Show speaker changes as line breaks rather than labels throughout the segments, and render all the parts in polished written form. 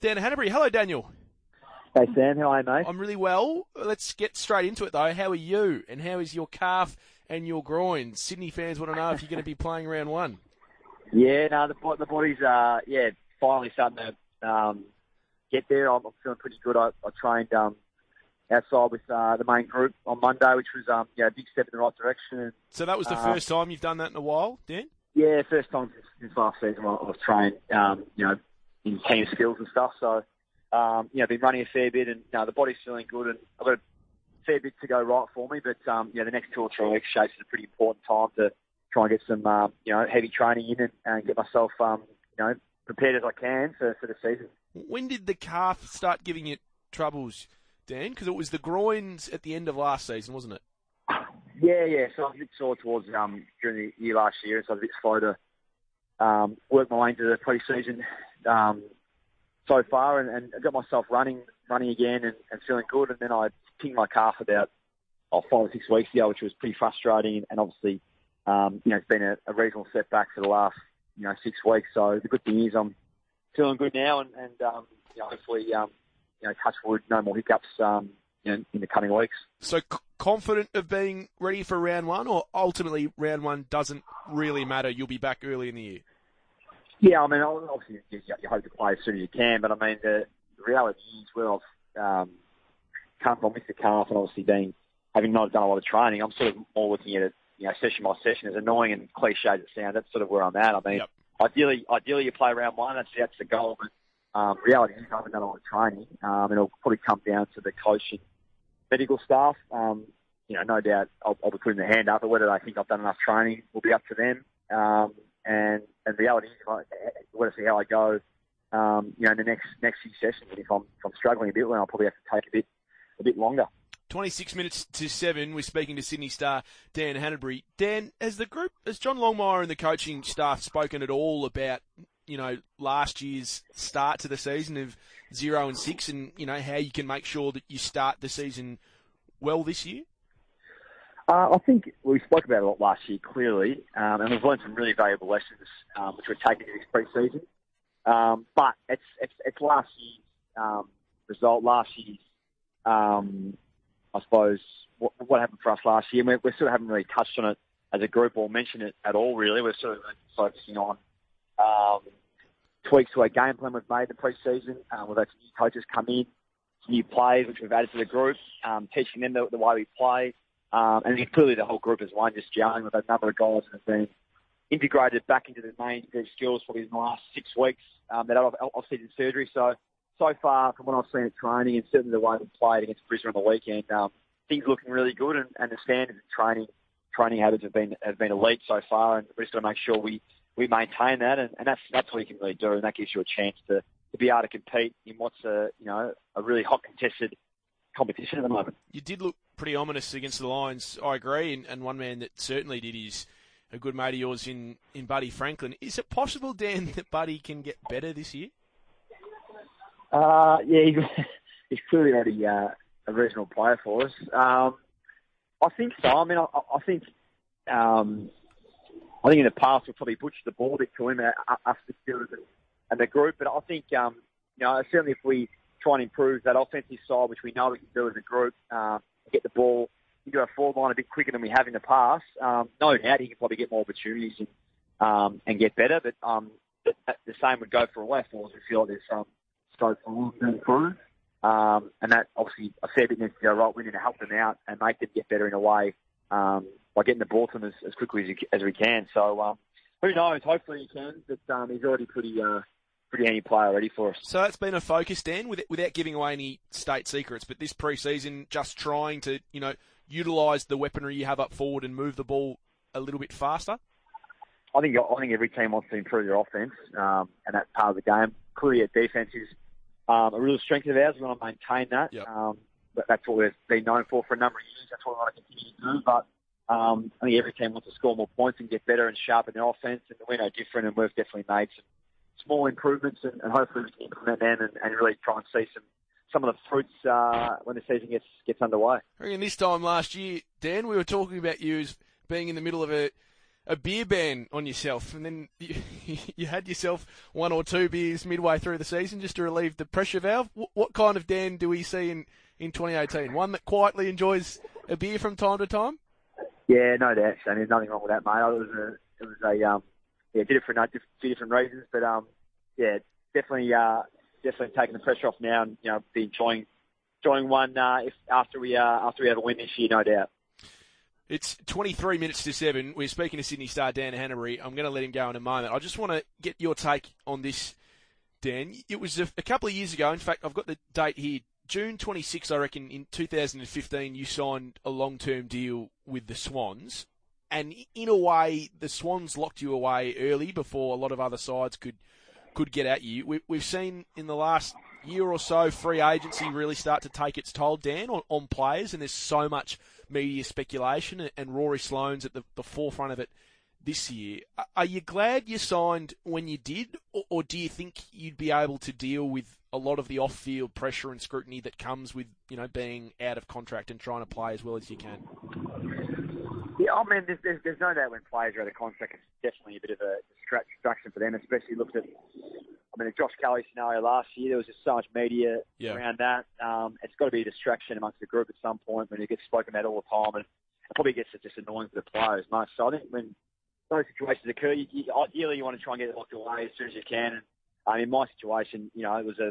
Dan Hanbury. Hello, Daniel.
Hey, Sam. How are you, mate?
I'm really well. Let's get straight into it, though. How are you? And how is your calf and your groin? Sydney fans want to know if you're going to be playing round one.
Yeah, no, the body's finally starting to get there. I'm feeling pretty good. I trained outside with the main group on Monday, which was a big step in the right direction.
So that was the first time you've done that in a while, Dan?
Yeah, first time since last season I've trained, in team skills and stuff. So, been running a fair bit, and the body's feeling good, and I've got a fair bit to go right for me. But the next 2 or 3 weeks shapes is a pretty important time to try and get some heavy training in and get myself prepared as I can for the season.
When did the calf start giving you troubles, Dan? Because it was the groins at the end of last season, wasn't it?
Yeah. So I was a bit sore towards during the year last year, so I was a bit slow to work my way into the pre-season so far, and I got myself running again and feeling good. And then I pinged my calf about 5 or 6 weeks ago, which was pretty frustrating. And obviously, it's been a reasonable setback for the last 6 weeks. So the good thing is I'm feeling good now, and hopefully, touch wood, no more hiccups in the coming weeks.
So confident of being ready for round one, or ultimately round one doesn't really matter? You'll be back early in the year.
Yeah, I mean, obviously you hope to play as soon as you can, but I mean the reality is where I've come from with the calf, and obviously having not done a lot of training, I'm sort of more looking at it, session by session. As annoying and cliche as it sounds, that's sort of where I'm at. I mean,
Yep.
Ideally you play round one. That's the goal. But reality is I haven't done a lot of training. It'll probably come down to the coach and medical staff. No doubt I'll be putting the hand up, but whether they think I've done enough training will be up to them. And the reality is, I want to see how I go, in the next few sessions. And if I'm struggling a bit, then I'll probably have to take a bit longer.
26 minutes to 7, we're speaking to Sydney star Dan Hanbury. Dan, has John Longmire and the coaching staff spoken at all about, last year's start to the season of 0-6 and, how you can make sure that you start the season well this year?
I think we spoke about it a lot last year, clearly, and we've learned some really valuable lessons, which we're taking into this pre-season. But it's last year's result, last year's, I suppose, what happened for us last year. We sort of haven't really touched on it as a group or mentioned it at all, really. We're sort of focusing on tweaks to our game plan we've made in the pre-season. We've had some new coaches come in, some new players which we've added to the group, teaching them the way we play. And clearly the whole group is one, just gelling. We've had a number of guys that have been integrated back into the main group skills probably in the last 6 weeks that I've seen in surgery. So far, from what I've seen at training and certainly the way we played against Brisbane on the weekend, things looking really good, and the standards of training habits have been elite so far, and we're just going to make sure we maintain that, and that's what you can really do, and that gives you a chance to be able to compete in what's a really hot contested competition at the moment.
You did look pretty ominous against the Lions, I agree, and one man that certainly did is a good mate of yours in Buddy Franklin. Is it possible, Dan, that Buddy can get better this year?
He's clearly already a regional player for us. I think so. I mean, I think in the past we've probably butchered the ball a bit to him, us the fielders and the group. But I think certainly if we try and improve that offensive side, which we know we can do as a group, get the ball into our forward line a bit quicker than we have in the past, no doubt he can probably get more opportunities and get better. But the same would go for away forwards. We feel like there's some scope for them to improve. And that obviously a fair bit needs to go right. We need to help them out and make them get better in a way by getting the ball to them as quickly as we can. So who knows? Hopefully he can. But he's already pretty handy player already for us.
So that's been a focus, Dan, without giving away any state secrets. But this pre-season, just trying to utilise the weaponry you have up forward and move the ball a little bit faster.
I think every team wants to improve their offense, and that's part of the game. Clearly, our defense is a real strength of ours. We want to maintain that.
Yep.
But that's what we've been known for a number of years. That's what we want to continue to do. But I think every team wants to score more points and get better and sharpen their offense. And we're no different. And we've definitely made some small improvements, and hopefully we can implement them and really try and see some of the fruits when the season gets underway.
I reckon this time last year, Dan, we were talking about you as being in the middle of a a beer ban on yourself, and then you had yourself 1 or 2 beers midway through the season just to relieve the pressure valve. What kind of Dan do we see in 2018? One that quietly enjoys a beer from time to time?
Yeah, no doubt. And there's nothing wrong with that, mate. Did it for a few different reasons, but definitely taking the pressure off now, and be enjoying one after we have a win this year, no doubt.
It's 23 minutes to 7. We're speaking to Sydney star Dan Hannebery. I'm going to let him go in a moment. I just want to get your take on this, Dan. It was a couple of years ago. In fact, I've got the date here. June 26, I reckon, in 2015, you signed a long-term deal with the Swans. And in a way, the Swans locked you away early before a lot of other sides could get at you. We've seen in the last year or so free agency really start to take its toll, Dan, on players, and there's so much media speculation, and Rory Sloane's at the forefront of it this year. Are you glad you signed when you did, or do you think you'd be able to deal with a lot of the off-field pressure and scrutiny that comes with being out of contract and trying to play as well as you can?
Yeah, I mean, there's no doubt when players are out of contract, it's definitely a bit of a distraction for them, especially looked at, the Josh Kelly scenario last year. There was just so much media around that. It's got to be a distraction amongst the group at some point when it gets spoken about all the time, and it probably gets just annoying for the players most. So I think when those situations occur, ideally you want to try and get it locked away as soon as you can. And in my situation, it was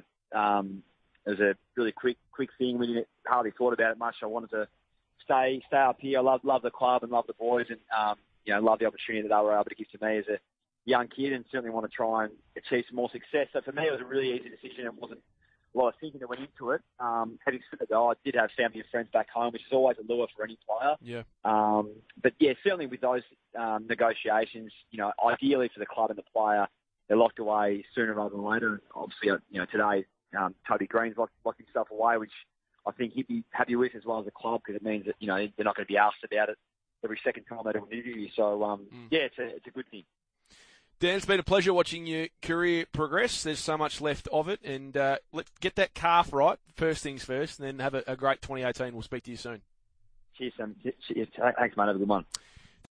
a really quick thing. We didn't hardly thought about it much. I wanted to stay up here. I love the club and love the boys, and love the opportunity that they were able to give to me as a young kid, and certainly want to try and achieve some more success. So for me, it was a really easy decision. It wasn't a lot of thinking that went into it. Having said that, though, I did have family and friends back home, which is always a lure for any player.
Yeah.
But yeah, certainly with those negotiations, ideally for the club and the player, they're locked away sooner rather than later. And obviously, today, Toby Green's locked himself away, which I think he'd be happy with as well as the club, because it means that, they're not going to be asked about it every second time they do an interview. So, it's a good thing.
Dan, it's been a pleasure watching your career progress. There's so much left of it, and let's get that calf right, first things first, and then have a great 2018. We'll speak to you soon.
Cheers, Sam. Thanks, mate. Have a good one.